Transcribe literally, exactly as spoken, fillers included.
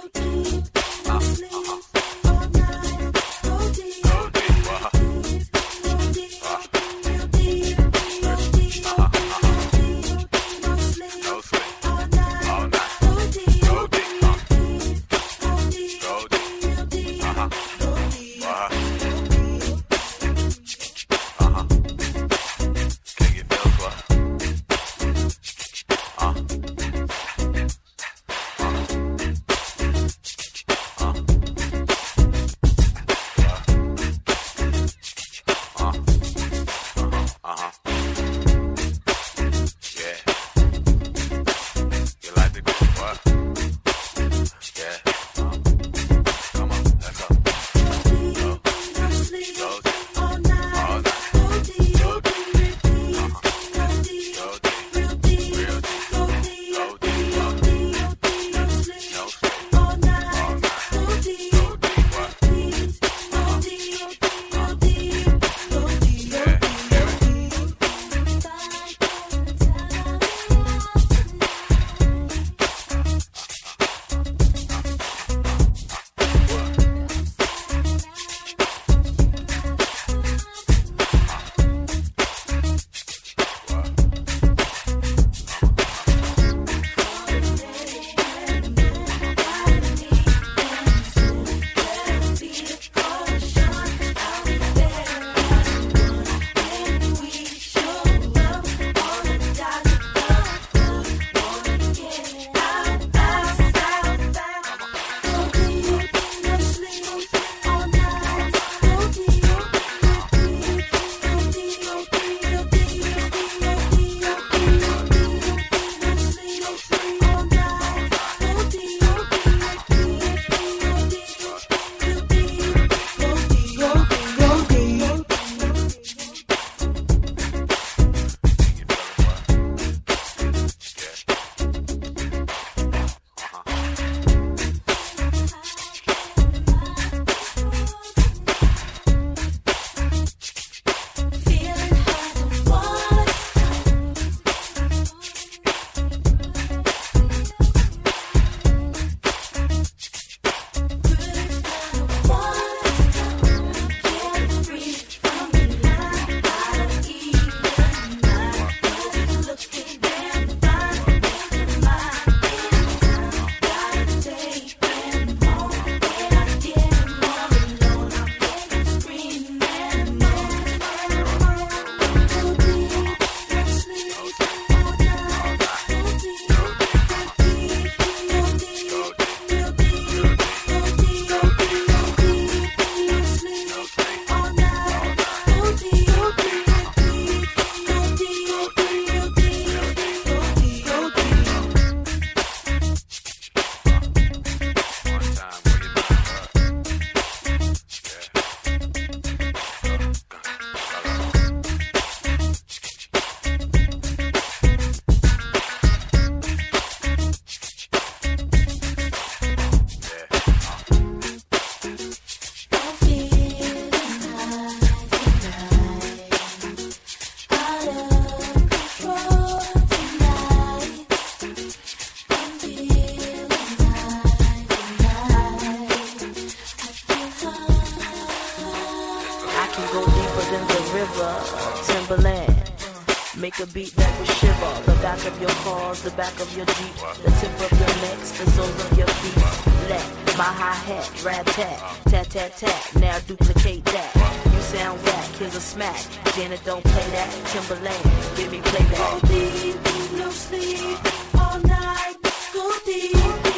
Make a beat that will shiver the back of your cars, the back of your Jeep, the tip of your necks, the soles of your feet. Let my hi-hat, rat-tat, tat-tat-tat, now duplicate that. You sound whack, here's a smack. Janet, don't play that. Timberland, give me playback. Go deep, no sleep, all night, go deep.